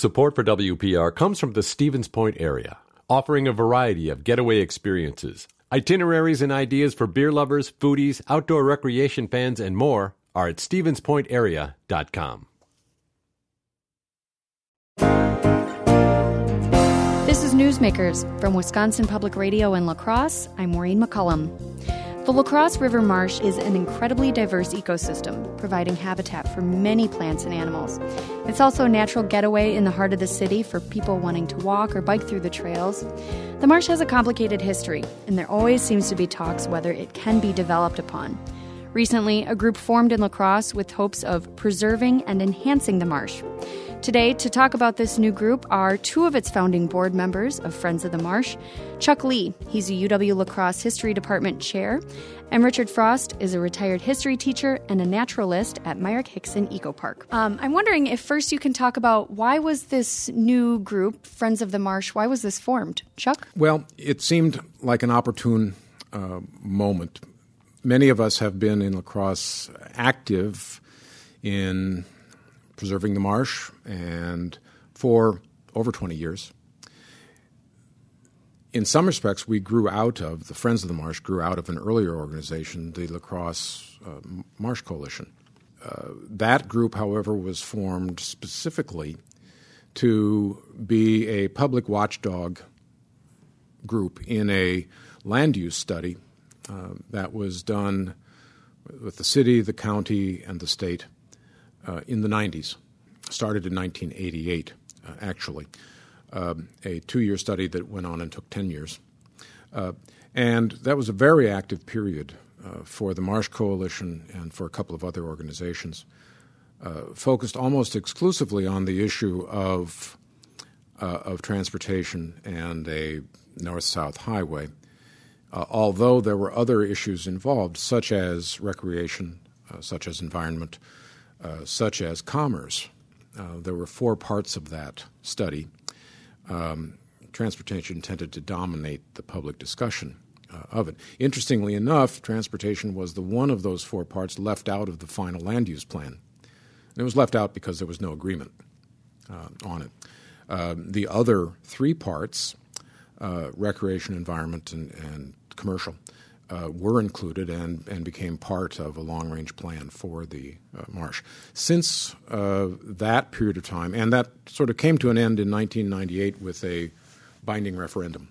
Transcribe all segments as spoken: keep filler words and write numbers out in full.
Support for W P R comes from the Stevens Point area, offering a variety of getaway experiences. Itineraries and ideas for beer lovers, foodies, outdoor recreation fans, and more are at stevens point area dot com. This is Newsmakers from Wisconsin Public Radio in La Crosse. I'm Maureen McCullum. The La Crosse River Marsh is an incredibly diverse ecosystem, providing habitat for many plants and animals. It's also a natural getaway in the heart of the city for people wanting to walk or bike through the trails. The marsh has a complicated history, and there always seems to be talks whether it can be developed upon. Recently, a group formed in La Crosse with hopes of preserving and enhancing the marsh. Today, to talk about this new group are two of its founding board members of Friends of the Marsh, Chuck Lee, he's a U W La Crosse History Department chair, and Richard Frost is a retired history teacher and a naturalist at Myrick-Hickson Eco Park. Um, I'm wondering if first you can talk about why was this new group, Friends of the Marsh, why was this formed? Chuck? Well, it seemed like an opportune uh, moment. Many of us have been in La Crosse active in preserving the marsh, and for over twenty years. In some respects, we grew out of, the Friends of the Marsh grew out of an earlier organization, the La Crosse uh, Marsh Coalition. Uh, that group, however, was formed specifically to be a public watchdog group in a land use study uh, that was done with the city, the county, and the state Uh, in the nineties, started in nineteen eighty-eight, uh, actually, um, a two-year study that went on and took ten years. Uh, and that was a very active period uh, for the Marsh Coalition and for a couple of other organizations, uh, focused almost exclusively on the issue of, uh, of transportation and a north-south highway, uh, although there were other issues involved, such as recreation, uh, such as environment, Uh, such as commerce. Uh, there were four parts of that study. Um, transportation tended to dominate the public discussion uh, of it. Interestingly enough, transportation was the one of those four parts left out of the final land use plan. And it was left out because there was no agreement uh, on it. Uh, the other three parts, uh, recreation, environment, and, and commercial, Uh, were included and, and became part of a long-range plan for the uh, marsh. Since uh, that period of time, and that sort of came to an end in nineteen ninety-eight with a binding referendum,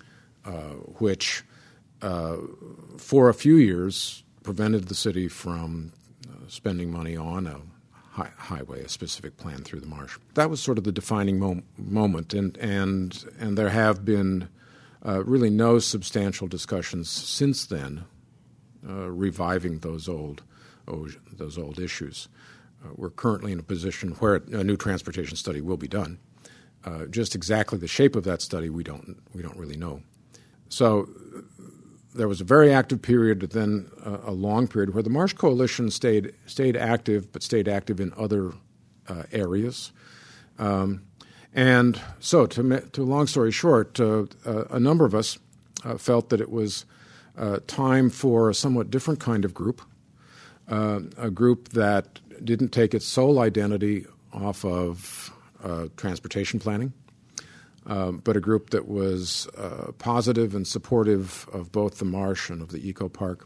uh, which uh, for a few years prevented the city from uh, spending money on a hi- highway, a specific plan through the marsh. That was sort of the defining mo- moment, and, and, and there have been Uh, really no substantial discussions since then uh, reviving those old oh, those old issues. Uh, we're currently in a position where a new transportation study will be done. Uh, just exactly the shape of that study we don't we don't really know. So uh, there was a very active period, then uh, a long period where the Marsh Coalition stayed stayed active, but stayed active in other uh, areas. Um, And so, to, to long story short, uh, uh, a number of us uh, felt that it was uh, time for a somewhat different kind of group, uh, a group that didn't take its sole identity off of uh, transportation planning, uh, but a group that was uh, positive and supportive of both the marsh and of the eco park.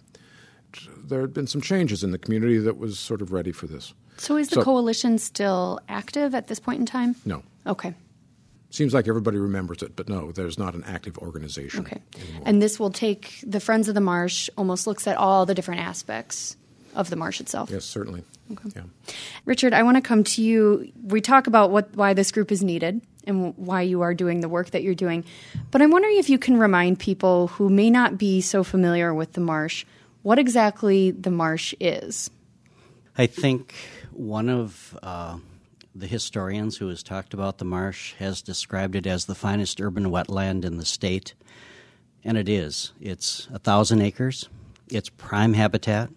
There had been some changes in the community that was sort of ready for this. So is the so, coalition still active at this point in time? No. Okay. Seems like everybody remembers it, but no, there's not an active organization Okay. anymore. And this will take the Friends of the Marsh almost looks at all the different aspects of the marsh itself. Yes, certainly. Okay. Yeah. Richard, I want to come to you. We talk about what why this group is needed and why you are doing the work that you're doing. But I'm wondering if you can remind people who may not be so familiar with the marsh what exactly the marsh is. I think one of uh, the historians who has talked about the marsh has described it as the finest urban wetland in the state, and it is. It's a thousand acres. It's prime habitat.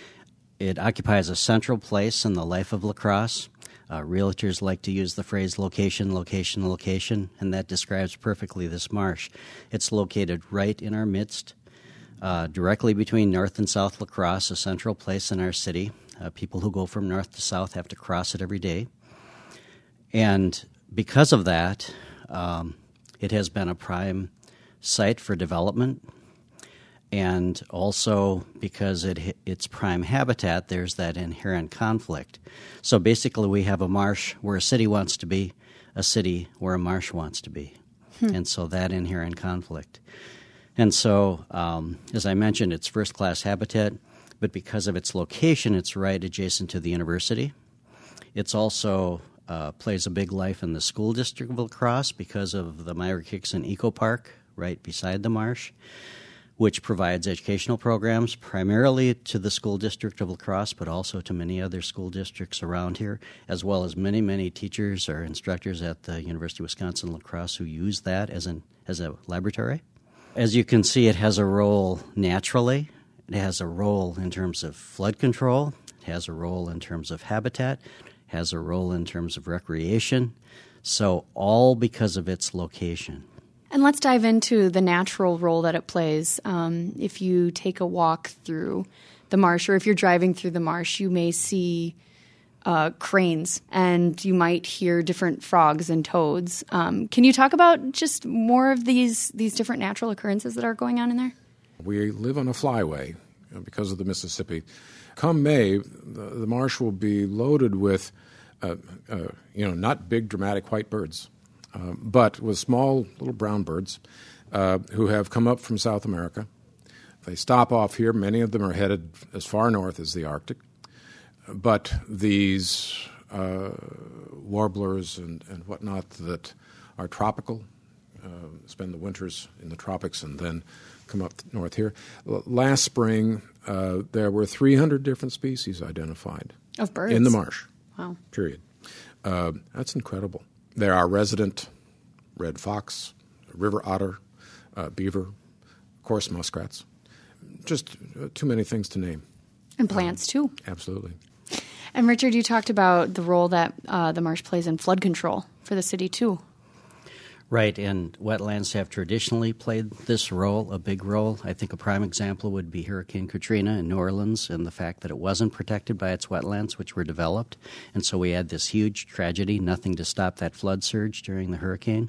It occupies a central place in the life of La Crosse. Uh, realtors like to use the phrase location, location, location, and that describes perfectly this marsh. It's located right in our midst, uh, directly between North and South La Crosse, a central place in our city. Uh, people who go from north to south have to cross it every day. And because of that, um, it has been a prime site for development. And also because it it's prime habitat, there's that inherent conflict. So basically we have a marsh where a city wants to be, a city where a marsh wants to be. Hmm. And so that inherent conflict. And so, um, as I mentioned, it's first-class habitat, but because of its location, it's right adjacent to the university. It's also uh, plays a big life in the school district of La Crosse because of the Myra-Kixon Eco Park right beside the marsh, which provides educational programs primarily to the school district of La Crosse, but also to many other school districts around here, as well as many, many teachers or instructors at the University of Wisconsin-La Crosse who use that as an as a laboratory. As you can see, it has a role naturally. It has a role in terms of flood control. It has a role in terms of habitat. It has a role in terms of recreation. So all because of its location. And let's dive into the natural role that it plays. Um, if you take a walk through the marsh, or if you're driving through the marsh, you may see uh, cranes, and you might hear different frogs and toads. Um, can you talk about just more of these these different natural occurrences that are going on in there? We live on a flyway because of the Mississippi. Come May, the, the marsh will be loaded with, uh, uh, you know, not big dramatic white birds. Uh, but with small little brown birds uh, who have come up from South America. They stop off here. Many of them are headed as far north as the Arctic. But these uh, warblers and, and whatnot that are tropical, uh, spend the winters in the tropics and then come up north here. Last spring, uh, there were three hundred different species identified. Of birds? In the marsh. Wow. Period. Uh, that's incredible. There are resident red fox, river otter, uh, beaver, of course muskrats. Just uh, too many things to name. And plants, too. Absolutely. And Richard, you talked about the role that uh, the marsh plays in flood control for the city, too. Right, and wetlands have traditionally played this role, a big role. I think a prime example would be Hurricane Katrina in New Orleans and the fact that it wasn't protected by its wetlands, which were developed. And so we had this huge tragedy, nothing to stop that flood surge during the hurricane.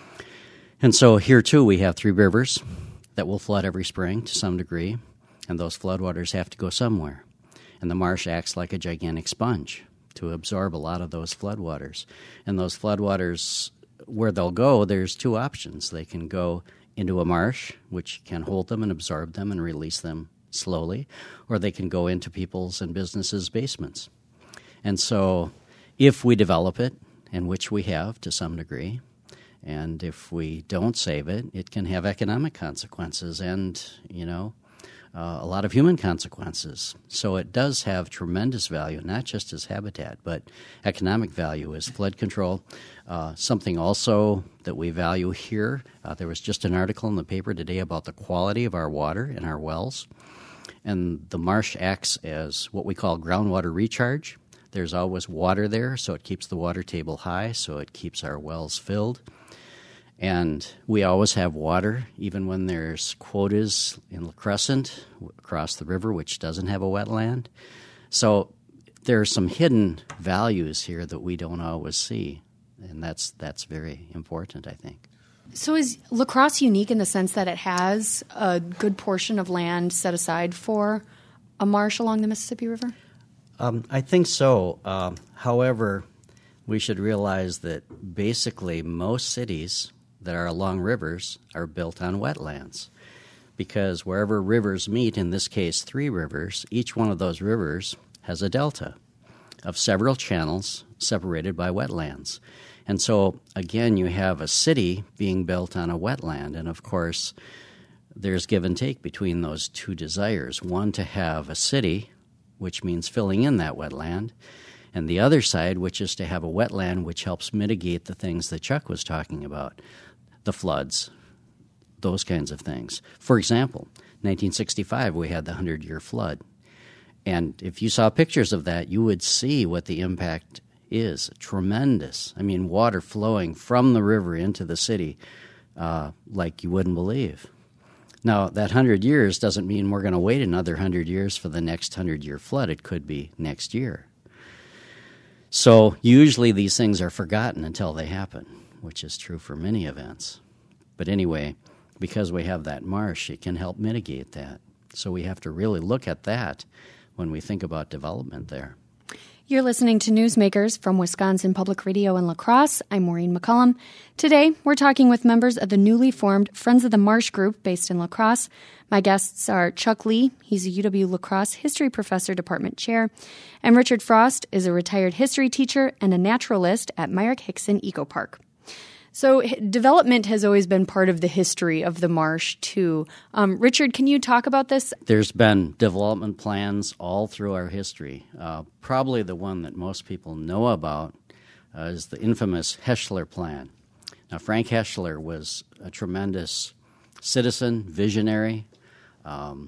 And so here, too, we have three rivers that will flood every spring to some degree, and those floodwaters have to go somewhere. And the marsh acts like a gigantic sponge to absorb a lot of those floodwaters. And those floodwaters, where they'll go, there's two options. They can go into a marsh, which can hold them and absorb them and release them slowly, or they can go into people's and businesses' basements. And so if we develop it, and which we have to some degree, and if we don't save it, it can have economic consequences and, you know, Uh, a lot of human consequences. So it does have tremendous value, not just as habitat, but economic value as flood control. Uh, something also that we value here, uh, there was just an article in the paper today about the quality of our water in our wells. And the marsh acts as what we call groundwater recharge. There's always water there, so it keeps the water table high, so it keeps our wells filled. And we always have water, even when there's quotas in La Crescent across the river, which doesn't have a wetland. So there are some hidden values here that we don't always see, and that's that's very important, I think. So is La Crosse unique in the sense that it has a good portion of land set aside for a marsh along the Mississippi River? Um, I think so. Um, however, we should realize that basically most cities that are along rivers are built on wetlands, because wherever rivers meet, in this case three rivers, each one of those rivers has a delta of several channels separated by wetlands. And so, again, you have a city being built on a wetland, and of course there's give and take between those two desires. One, to have a city, which means filling in that wetland, and the other side, which is to have a wetland which helps mitigate the things that Chuck was talking about, the floods, those kinds of things. For example, nineteen sixty-five, we had the hundred-year flood. And if you saw pictures of that, you would see what the impact is. Tremendous. I mean, water flowing from the river into the city uh, like you wouldn't believe. Now, that hundred years doesn't mean we're going to wait another hundred years for the next hundred-year flood. It could be next year. So usually these things are forgotten until they happen, which is true for many events. But anyway, because we have that marsh, it can help mitigate that. So we have to really look at that when we think about development there. You're listening to Newsmakers from Wisconsin Public Radio in La Crosse. I'm Maureen McCullum. Today, we're talking with members of the newly formed Friends of the Marsh group based in La Crosse. My guests are Chuck Lee. He's a U W La Crosse history professor, department chair. And Richard Frost is a retired history teacher and a naturalist at Myrick-Hickson Eco Park. So development has always been part of the history of the marsh, too. Um, Richard, can you talk about this? There's been development plans all through our history. Uh, probably the one that most people know about uh, is the infamous Heschler Plan. Now, Frank Heschler was a tremendous citizen, visionary. Um,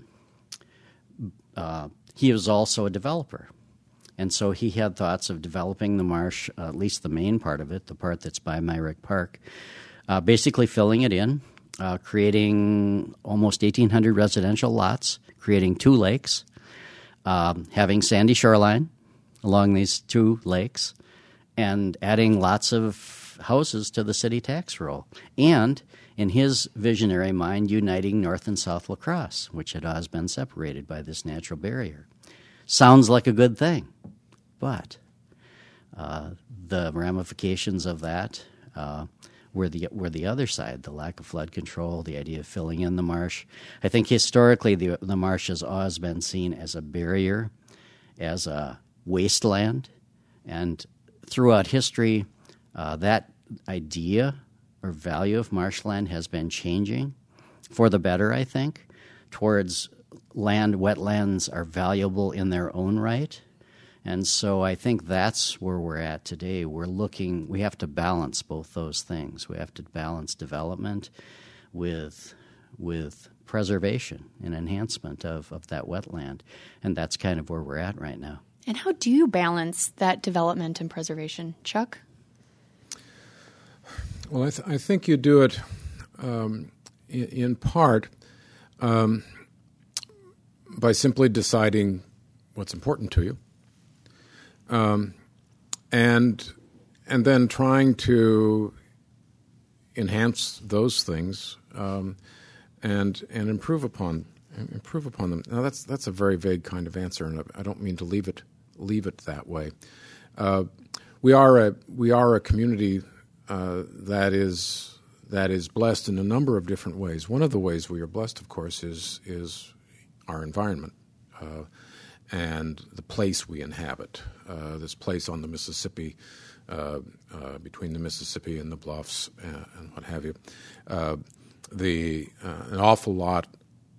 uh, he was also a developer. And so he had thoughts of developing the marsh, uh, at least the main part of it, the part that's by Myrick Park, uh, basically filling it in, uh, creating almost eighteen hundred residential lots, creating two lakes, um, having sandy shoreline along these two lakes, and adding lots of houses to the city tax roll. And, in his visionary mind, uniting North and South La Crosse, which had always been separated by this natural barrier. Sounds like a good thing, but uh, the ramifications of that uh, were the were the other side, the lack of flood control, the idea of filling in the marsh. I think historically the, the marsh has always been seen as a barrier, as a wasteland, and throughout history, uh, that idea or value of marshland has been changing for the better, I think, towards land, wetlands are valuable in their own right. And so I think that's where we're at today. We're looking, we have to balance both those things. We have to balance development with with preservation and enhancement of, of that wetland. And that's kind of where we're at right now. And how do you balance that development and preservation? Chuck? Well, I, th- I think you do it um, in, in part um, by simply deciding what's important to you, um, and and then trying to enhance those things um, and and improve upon improve upon them. Now that's that's a very vague kind of answer, and I don't mean to leave it leave it that way. Uh, we are a we are a community uh, that is that is blessed in a number of different ways. One of the ways we are blessed, of course, is is our environment uh, and the place we inhabit. Uh, this place on the Mississippi, uh, uh, between the Mississippi and the bluffs and, and what have you. Uh, the uh, an awful lot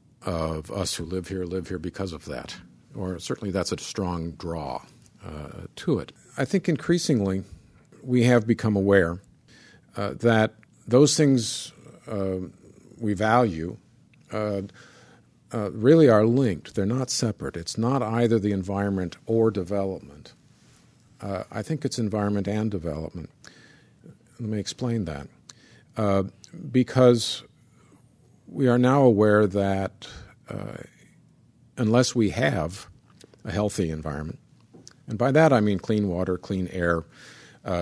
of us who live here live here because of that, or certainly that's a strong draw uh, to it. I think increasingly we have become aware uh, that those things uh, we value uh, uh, really are linked. They're not separate. It's not either the environment or development. Uh, I think it's environment and development. Let me explain that. Uh, because we are now aware that uh, unless we have a healthy environment, and by that I mean clean water, clean air, uh,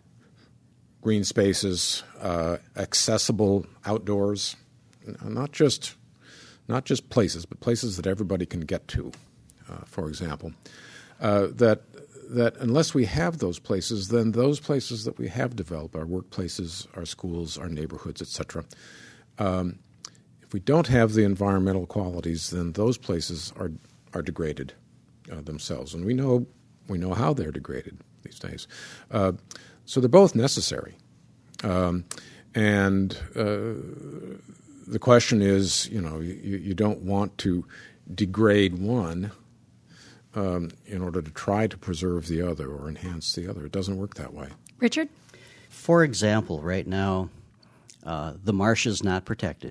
green spaces, uh, accessible outdoors, not just not just places, but places that everybody can get to, uh, for example, uh, that that unless we have those places, then those places that we have developed, our workplaces, our schools, our neighborhoods, et cetera, um, if we don't have the environmental qualities, then those places are are degraded uh, themselves, and we know we know how they're degraded these days. Uh, so they're both necessary, um, and uh, the question is, you know, you, you don't want to degrade one um, in order to try to preserve the other or enhance the other. It doesn't work that way. Richard? For example, right now, uh, the marsh is not protected.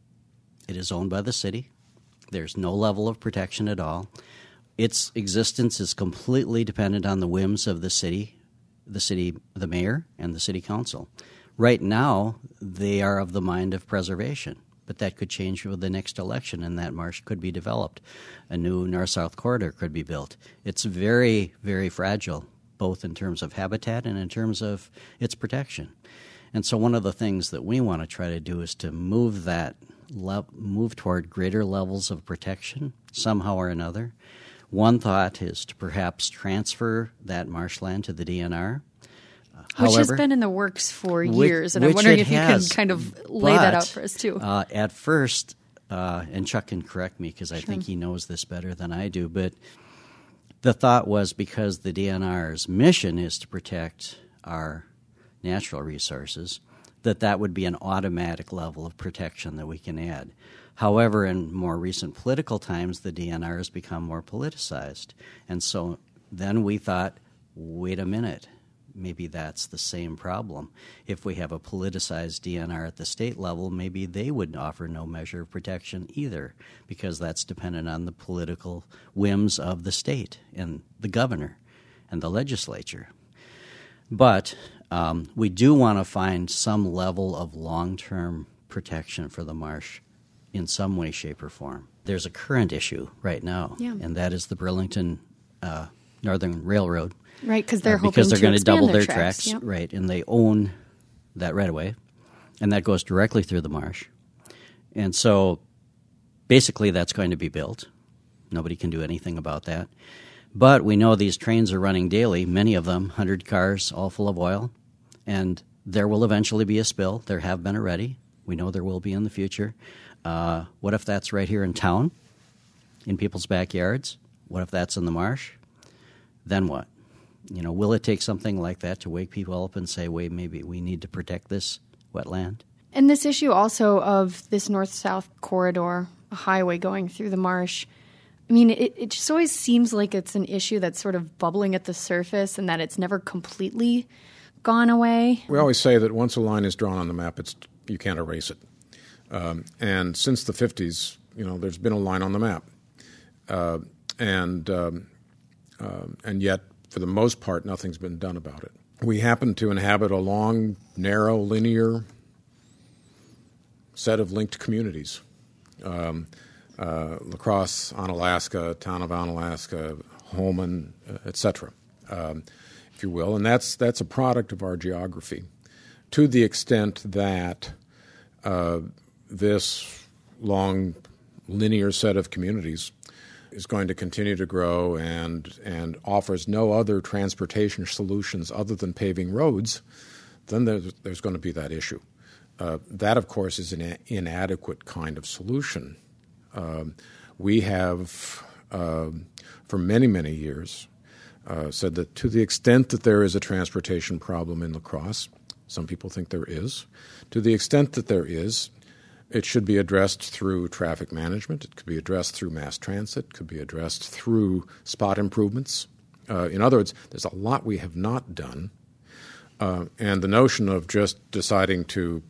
It is owned by the city. There's no level of protection at all. Its existence is completely dependent on the whims of the city, the city, the mayor, and the city council. Right now, they are of the mind of preservation, but that could change with the next election, and that marsh could be developed. A new north-south corridor could be built. It's very, very fragile both in terms of habitat and in terms of its protection. And so one of the things that we want to try to do is to move that le- move toward greater levels of protection somehow or another. One thought is to perhaps transfer that marshland to the D N R. Uh, which however, has been in the works for which, years, and I'm wondering if has, you can kind of lay but, that out for us too. Uh, at first, uh, and Chuck can correct me because I Sure. think he knows this better than I do, but the thought was because the D N R's mission is to protect our natural resources, that that would be an automatic level of protection that we can add. However, in more recent political times, the D N R has become more politicized. And so then we thought, wait a minute, maybe that's the same problem. If we have a politicized D N R at the state level, maybe they would offer no measure of protection either, because that's dependent on the political whims of the state and the governor and the legislature. But um, we do want to find some level of long-term protection for the marsh in some way, shape, or form. There's a current issue right now, Yeah. and that is the Burlington uh, Northern Railroad. Right, because they're uh, hoping because they're to going to expand double their their tracks. tracks, Yep. right? And they own that right away, and that goes directly through the marsh. And so, basically, that's going to be built. Nobody can do anything about that. But we know these trains are running daily, many of them, one hundred cars, all full of oil, and there will eventually be a spill. There have been already. We know there will be in the future. Uh, what if that's right here in town, in people's backyards? What if that's in the marsh? Then what? You know, will it take something like that to wake people up and say, wait, maybe we need to protect this wetland? And this issue also of this north-south corridor, a highway going through the marsh, I mean, it, it just always seems like it's an issue that's sort of bubbling at the surface and that it's never completely gone away. We always say that once a line is drawn on the map, it's you can't erase it. Um, and since the fifties, you know, there's been a line on the map. Uh, and um, uh, and yet, for the most part, nothing's been done about it. We happen to inhabit a long, narrow, linear set of linked communities. Um, uh, La Crosse, Onalaska, Town of Onalaska, Holman, uh, et cetera, um, if you will. And that's, that's a product of our geography to the extent that uh, this long, linear set of communities is going to continue to grow and and offers no other transportation solutions other than paving roads, then there's, there's going to be that issue. Uh, that, of course, is an inadequate kind of solution. Um, we have, uh, for many, many years, uh, said that to the extent that there is a transportation problem in La Crosse, some people think there is, to the extent that there is, it should be addressed through traffic management. It could be addressed through mass transit. It could be addressed through spot improvements. Uh, in other words, there's a lot we have not done. Uh, and the notion of just deciding to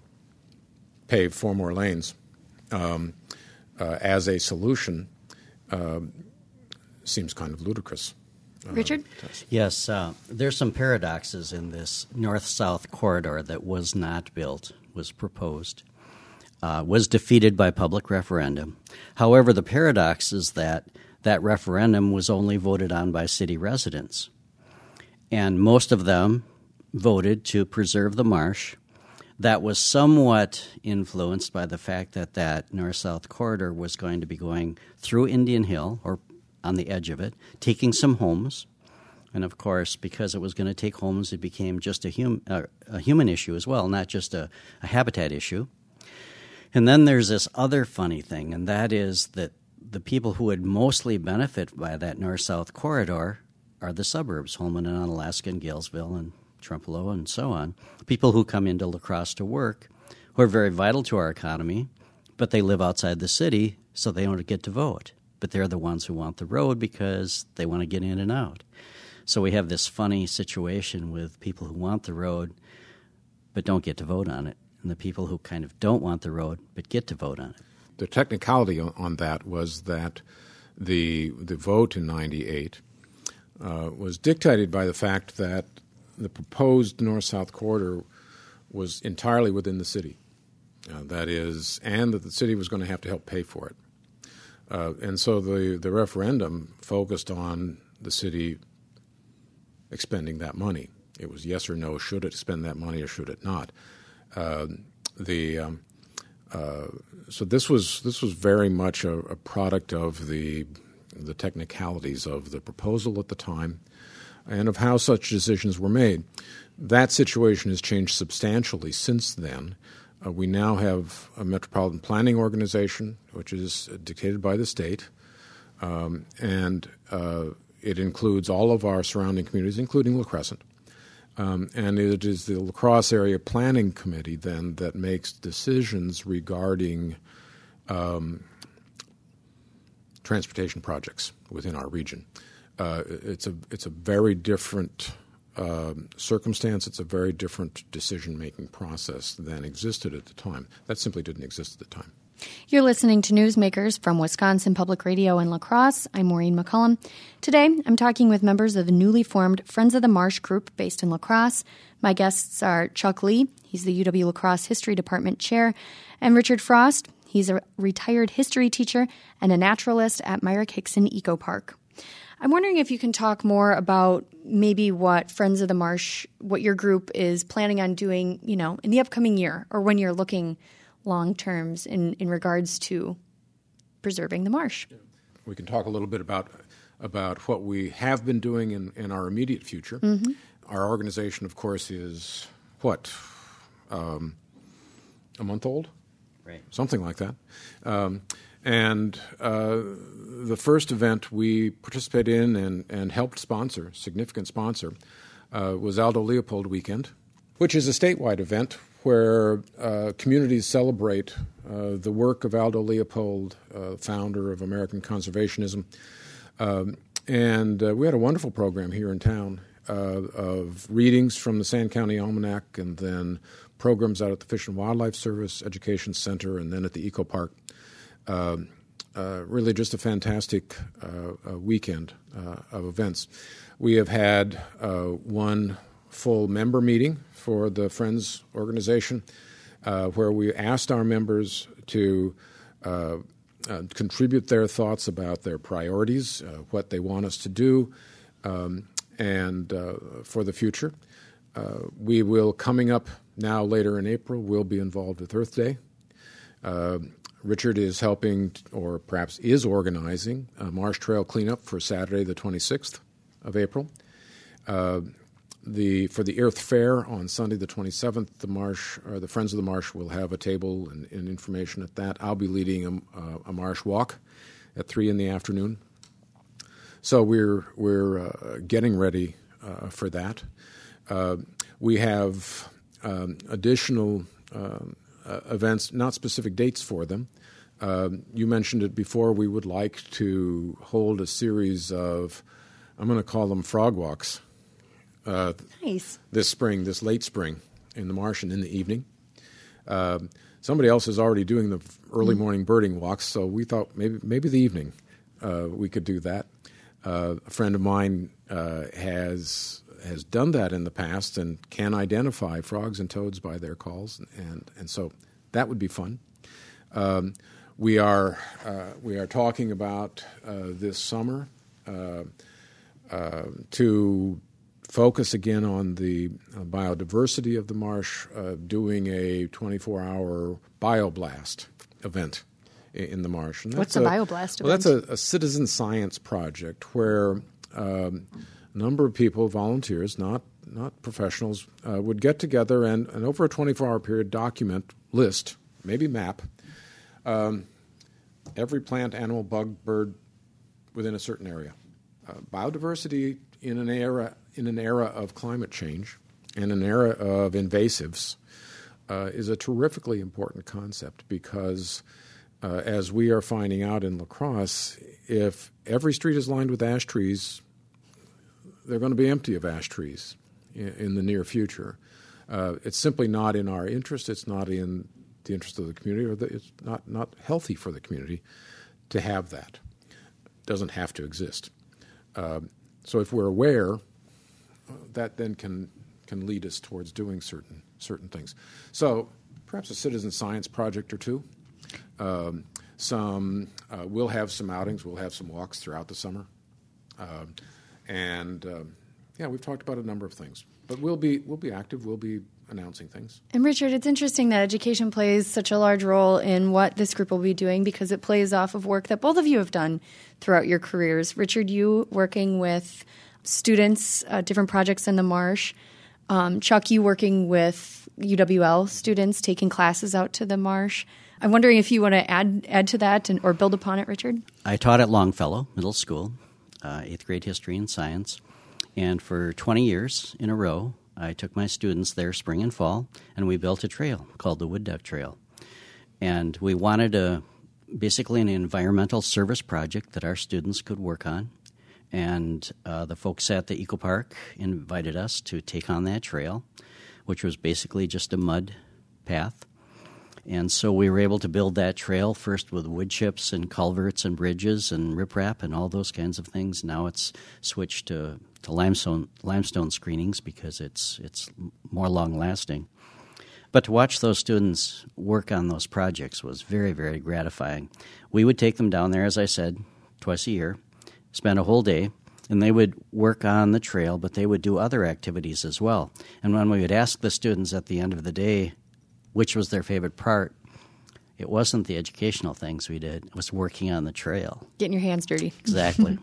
pave four more lanes um, uh, as a solution uh, seems kind of ludicrous. Uh, Richard? Yes, uh, there's some paradoxes in this north-south corridor that was not built, was proposed. Uh, was defeated by public referendum. However, the paradox is that that referendum was only voted on by city residents. And most of them voted to preserve the marsh. That was somewhat influenced by the fact that that north-south corridor was going to be going through Indian Hill, or on the edge of it, taking some homes. And, of course, because it was going to take homes, it became just a, hum- uh, a human issue as well, not just a, a habitat issue. And then there's this other funny thing, and that is that the people who would mostly benefit by that north-south corridor are the suburbs, Holman and Onalaska and Galesville and Trempealeau and so on. People who come into La Crosse to work, who are very vital to our economy, but they live outside the city, so they don't get to vote. But they're the ones who want the road because they want to get in and out. So we have this funny situation with people who want the road but don't get to vote on it, and the people who kind of don't want the road but get to vote on it. The technicality on that was that the the vote in ninety-eight uh, was dictated by the fact that the proposed north-south corridor was entirely within the city. Uh, that is, and that the city was going to have to help pay for it. Uh, and so the, the referendum focused on the city expending that money. It was yes or no, should it spend that money or should it not? Uh, the um, uh, so this was this was very much a, a product of the the technicalities of the proposal at the time and of how such decisions were made. That situation has changed substantially since then. Uh, we now have a metropolitan planning organization, which is dictated by the state, um, and uh, it includes all of our surrounding communities, including La Crescent. Um, and it is the La Crosse Area Planning Committee then that makes decisions regarding um, transportation projects within our region. Uh, it's a it's a very different uh, circumstance. It's a very different decision-making process than existed at the time. That simply didn't exist at the time. You're listening to Newsmakers from Wisconsin Public Radio in La Crosse. I'm Maureen McCullum. Today, I'm talking with members of the newly formed Friends of the Marsh group based in La Crosse. My guests are Chuck Lee, he's the U W La Crosse History Department chair, and Richard Frost, he's a retired history teacher and a naturalist at Myrick Hickson Eco Park. I'm wondering if you can talk more about maybe what Friends of the Marsh, what your group is planning on doing, you know, in the upcoming year or when you're looking long terms in, in regards to preserving the marsh. We can talk a little bit about about what we have been doing in, in our immediate future. Mm-hmm. Our organization, of course, is what, um, a month old? Right. Something like that. Um, and uh, the first event we participated in and, and helped sponsor, significant sponsor, uh, was Aldo Leopold Weekend, which is a statewide event where uh, communities celebrate uh, the work of Aldo Leopold, uh, founder of American Conservationism. Um, and uh, we had a wonderful program here in town uh, of readings from the Sand County Almanac and then programs out at the Fish and Wildlife Service Education Center and then at the Eco Park. Uh, uh, really just a fantastic uh, uh, weekend uh, of events. We have had uh, one full member meeting for the Friends organization uh, where we asked our members to uh, uh, contribute their thoughts about their priorities, uh, what they want us to do, um, and uh, for the future. Uh, we will, coming up now later in April, we'll be involved with Earth Day. Uh, Richard is helping, or perhaps is organizing, a Marsh Trail cleanup for Saturday the twenty-sixth of April. Uh, The for the Earth Fair on Sunday the twenty-seventh, the Marsh or the Friends of the Marsh will have a table and, and information at that. I'll be leading a, uh, a marsh walk at three in the afternoon. So we're we're uh, getting ready uh, for that. Uh, we have um, additional um, uh, events, not specific dates for them. Uh, you mentioned it before. We would like to hold a series of, I'm going to call them frog walks. Uh, nice. This spring, this late spring, in the marsh and in the evening. Uh, somebody else is already doing the early morning birding walks, so we thought maybe maybe the evening uh, we could do that. Uh, a friend of mine uh, has has done that in the past and can identify frogs and toads by their calls, and and so that would be fun. Um, we are uh, we are talking about uh, this summer uh, uh, to focus again on the uh, biodiversity of the marsh, uh, doing a twenty-four hour bioblast event in, in the marsh. And What's a, a bioblast well, event? That's a, a citizen science project where um, a number of people, volunteers, not not professionals, uh, would get together and, and over a twenty-four hour period document, list, maybe map, um, every plant, animal, bug, bird within a certain area. Uh, biodiversity in an era in an era of climate change and an era of invasives uh, is a terrifically important concept because, uh, as we are finding out in La Crosse, if every street is lined with ash trees, they're going to be empty of ash trees in, in the near future. Uh, it's simply not in our interest. It's not in the interest of the community, or the, it's not, not healthy for the community to have that. It doesn't have to exist. Uh, so if we're aware, that then can can lead us towards doing certain certain things. So perhaps a citizen science project or two. Um, some uh, we'll have some outings. We'll have some walks throughout the summer, uh, and uh, yeah, we've talked about a number of things. But we'll be we'll be active. We'll be announcing things. And Richard, it's interesting that education plays such a large role in what this group will be doing because it plays off of work that both of you have done throughout your careers. Richard, you working with students, uh, different projects in the Marsh. Um, Chuck, you working with U W L students, taking classes out to the Marsh. I'm wondering if you want to add add to that and, or build upon it, Richard? I taught at Longfellow Middle School, uh, eighth grade history and science. And for twenty years in a row, I took my students there spring and fall, and we built a trail called the Wood Duck Trail. And we wanted a basically an environmental service project that our students could work on. And uh, the folks at the Eco Park invited us to take on that trail, which was basically just a mud path. And so we were able to build that trail first with wood chips and culverts and bridges and riprap and all those kinds of things. Now it's switched to, to limestone limestone screenings because it's it's more long-lasting. But to watch those students work on those projects was very, very gratifying. We would take them down there, as I said, twice a year, spend a whole day, and they would work on the trail, but they would do other activities as well. And when we would ask the students at the end of the day which was their favorite part, it wasn't the educational things we did. It was working on the trail. Getting your hands dirty. Exactly.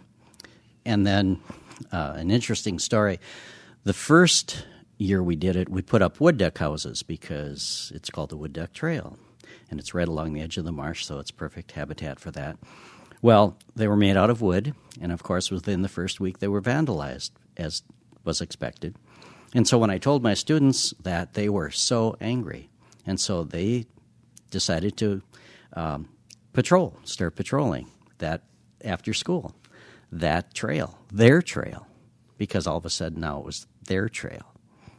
And then uh, an interesting story. The first year we did it, we put up wood duck houses because it's called the Wood Duck Trail, and it's right along the edge of the marsh, so it's perfect habitat for that. Well, they were made out of wood, and of course within the first week they were vandalized, as was expected. And so when I told my students that, they were so angry. And so they decided to um, patrol, start patrolling that after school, that trail, their trail, because all of a sudden now it was their trail.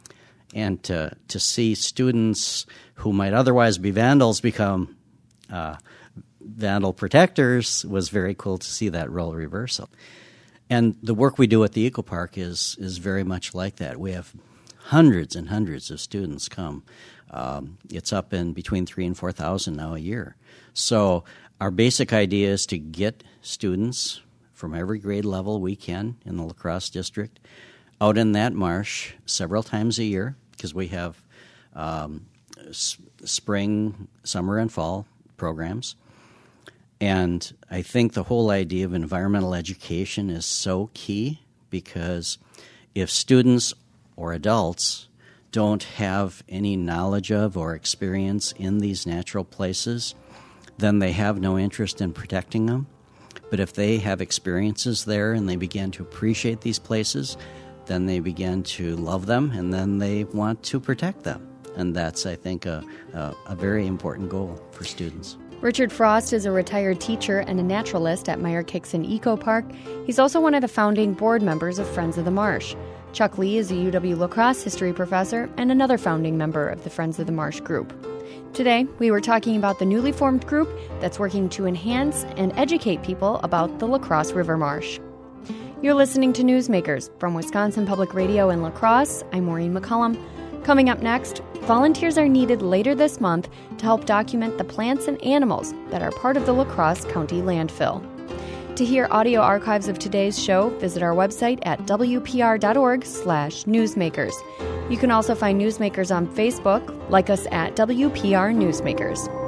And to, to see students who might otherwise be vandals become uh, vandal protectors was very cool to see that role reversal. And the work we do at the Eco Park is is very much like that. We have hundreds and hundreds of students come. Um, it's up in between three and four thousand now a year. So our basic idea is to get students from every grade level we can in the La Crosse district out in that marsh several times a year because we have um, s- spring, summer, and fall programs. And I think the whole idea of environmental education is so key because if students or adults don't have any knowledge of or experience in these natural places, then they have no interest in protecting them. But if they have experiences there and they begin to appreciate these places, then they begin to love them and then they want to protect them. And that's, I think, a, a, a very important goal for students. Richard Frost is a retired teacher and a naturalist at Meyer-Kixon Eco Park. He's also one of the founding board members of Friends of the Marsh. Chuck Lee is a U W-La Crosse history professor and another founding member of the Friends of the Marsh group. Today, we were talking about the newly formed group that's working to enhance and educate people about the La Crosse River Marsh. You're listening to Newsmakers from Wisconsin Public Radio in La Crosse. I'm Maureen McCullum. Coming up next, volunteers are needed later this month to help document the plants and animals that are part of the La Crosse County landfill. To hear audio archives of today's show, visit our website at w p r dot org slash newsmakers. You can also find Newsmakers on Facebook. Like us at W P R Newsmakers.